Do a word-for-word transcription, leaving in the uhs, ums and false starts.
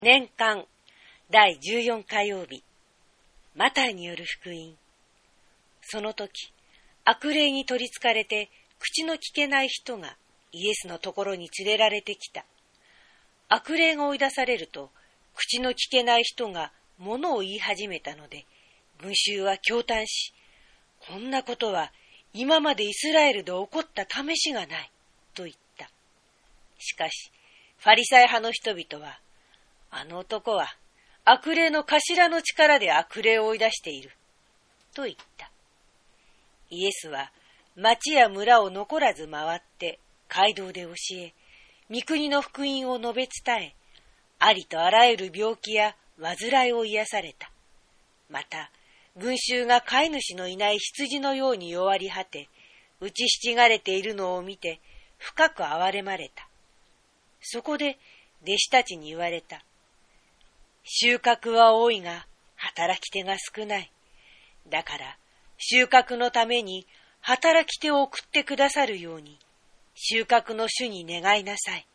年間だいじゅうよん火曜日、マタイによる福音。その時、悪霊に取りつかれて口の聞けない人がイエスのところに連れられてきた。悪霊が追い出されると、口の聞けない人が物を言い始めたので、群衆は驚嘆し、こんなことは今までイスラエルで起こった試しがない、と言った。しかし、ファリサイ派の人々は、あの男は悪霊の頭の力で悪霊を追い出している、と言った。イエスは町や村を残らず回って街道で教え、御国の福音を述べ伝え、ありとあらゆる病気や患いを癒された。また、群衆が飼い主のいない羊のように弱り果て、打ちひしがれているのを見て、深く憐れまれた。そこで弟子たちに言われた。収穫は多いが、働き手が少ない。だから、収穫のために働き手を送ってくださるように、収穫の主に願いなさい。